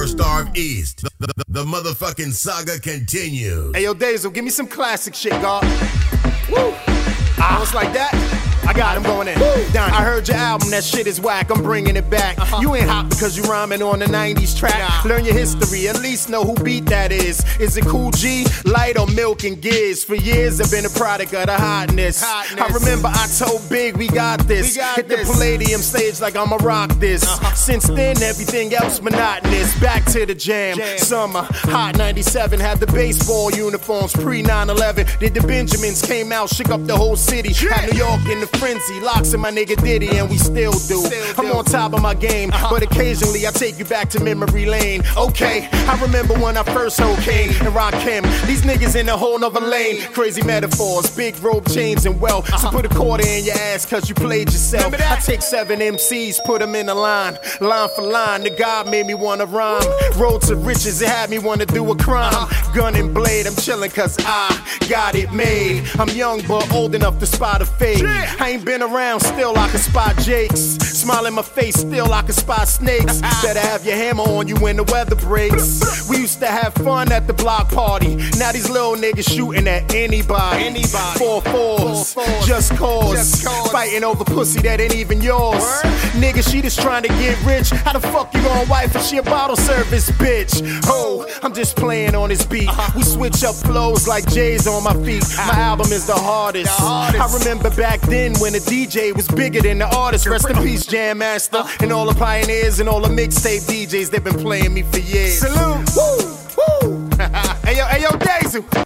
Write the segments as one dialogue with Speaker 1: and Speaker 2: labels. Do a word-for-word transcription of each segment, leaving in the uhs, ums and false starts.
Speaker 1: superstar of East. The, the, the motherfucking saga continues.
Speaker 2: Hey, yo, Dazel, give me some classic shit, God. Woo! Ah, it's like that. I got him going in. Donnie. I heard your album, that shit is whack, I'm bringing it back. Uh-huh. You ain't hot because you rhyming on the nineties track. Nah. Learn your history, at least know who beat that is. Is it Cool G, Light, or Milk and Giz? For years I've been a product of the hotness. hotness. I remember I told Big, we got this. We got Hit this. The Palladium stage like I'ma rock this. Uh-huh. Since then, everything else monotonous. Back to the jam. jam. Summer, Hot ninety-seven, had the baseball uniforms pre nine eleven. Did the Benjamins, came out, shook up the whole city. Yeah. Had New York in the frenzy, locks in my nigga Diddy, and we still do. Still I'm do. on top of my game, uh-huh. but occasionally I take you back to memory lane. Okay, I remember when I first heard Kane and Rakim. These niggas in a whole nother lane. Crazy metaphors, big rope chains and wealth. Uh-huh. So put a quarter in your ass cause you played yourself. I take seven M Cs, put them in a line, line for line. The God made me wanna rhyme. Woo. Road to riches, it had me wanna do a crime. Uh-huh. Gun and blade, I'm chillin' cause I got it made. I'm young but old enough to spot a fade. Yeah. I ain't been around, still I can spot Jakes. Smile in my face, still I can spot snakes. Better have your hammer on you when the weather breaks. We used to have fun at the block party. Now these little niggas shooting at anybody. anybody. Four fours, Four fours. Just, cause. just cause. Fighting over pussy that ain't even yours. Word? Nigga, she just trying to get rich. How the fuck you gon' wife if she a bottle service bitch? Oh, I'm just playing on this beat. Uh-huh. We switch up flows like J's on my feet. My album is the hardest. the hardest. I remember back then when the D J was bigger than the artist. Rest in peace, Jam Master, and all the pioneers and all the mixtape D Js. They've been playing me for years. Salute. Woo, woo. Hey yo, hey yo, Dazel.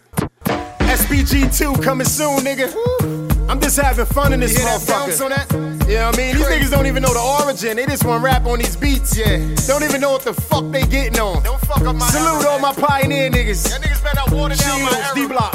Speaker 2: S B G two coming soon, nigga. I'm just having fun in this motherfucker. On that? You know what I mean? These niggas don't even know the origin. They just wanna rap on these beats. Yeah. Don't even know what the fuck they getting on. Don't fuck up my Salute all my pioneer niggas. Y'all niggas better water down my D-Block.